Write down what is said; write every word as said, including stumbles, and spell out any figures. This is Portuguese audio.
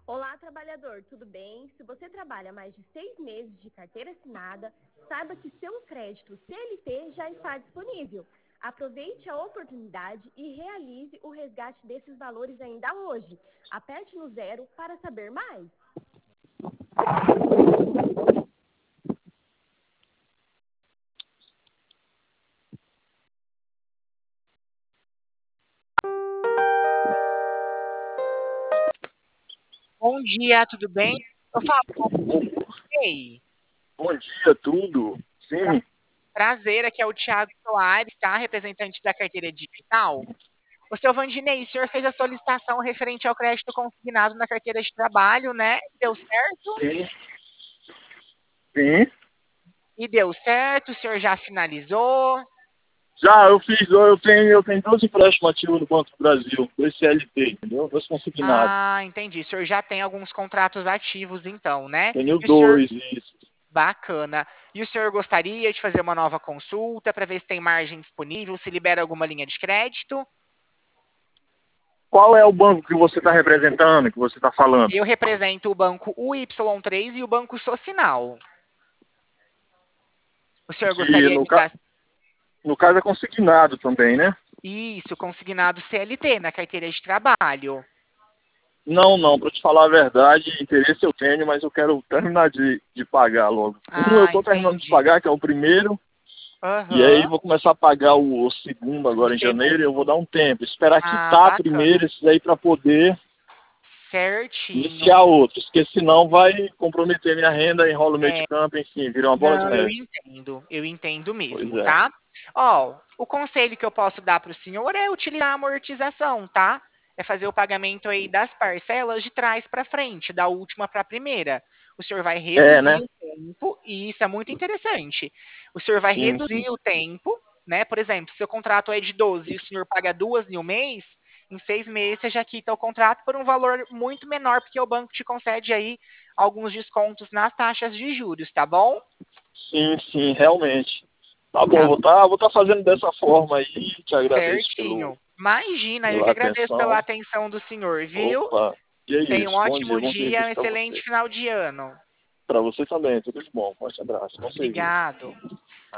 Olá, trabalhador, tudo bem? Se você trabalha mais de seis meses de carteira assinada, saiba que seu crédito C L T já está disponível. Aproveite a oportunidade e realize o resgate desses valores ainda hoje. Aperte no zero para saber mais. Bom dia, tudo bem? Eu falo com você. Bom dia, tudo. Sim, Prazer, aqui é o Thiago Soares, tá? Representante da carteira digital. O seu Vandinei, o senhor fez a solicitação referente ao crédito consignado na carteira de trabalho, né? Deu certo? sim, sim. E deu certo, o senhor já finalizou? Já eu fiz, eu tenho, eu tenho dois empréstimos ativos no Banco do Brasil, dois C L T, entendeu? Dois consignados. Ah, entendi. O senhor já tem alguns contratos ativos, então, né? Tenho E o senhor, dois, isso. bacana. E o senhor gostaria de fazer uma nova consulta para ver se tem margem disponível, se libera alguma linha de crédito? Qual é o banco que você está representando, que você está falando? Eu represento o banco U Y três e o banco Socinal. O senhor Que gostaria no, de ca... dar no caso é consignado também, né? isso, consignado C L T na carteira de trabalho? Não, não, para te falar a verdade, interesse eu tenho, mas eu quero terminar de, de pagar logo. Um eu Ah, estou terminando de entendi. pagar, que é o primeiro, e aí Aham, vou começar a pagar o, o segundo o agora em janeiro e eu vou segundo. dar um tempo. Esperar Ah, quitar bacana. primeiro esses aí para poder Certinho. iniciar outros, porque senão vai comprometer minha renda, enrola o meio de É, campo, enfim, vira uma bola de não, eu neve. entendo. Eu entendo Pois mesmo, é. tá? Ó, o conselho que eu posso dar para o senhor é utilizar a amortização, tá? É fazer o pagamento aí das parcelas de trás para frente, da última para a primeira. O senhor vai É, reduzir né? o tempo, e isso é muito interessante. O senhor vai Sim, sim. reduzir o tempo, né? Por exemplo, se seu contrato é de doze e o senhor paga duas em um mês, em seis meses você já quita o contrato por um valor muito menor, porque o banco te concede aí alguns descontos nas taxas de juros, tá bom? Sim, sim, realmente. Tá bom, Tá vou estar vou tá fazendo dessa forma aí, te agradeço pelo, certinho. Imagina, eu que pela agradeço pela atenção. atenção do senhor, viu? Opa, que é Tenha um isso. Bom dia, ótimo bom dia, um serviço para excelente você. final de ano. Para você também, tudo de bom. Forte abraço, bom serviço. Obrigado.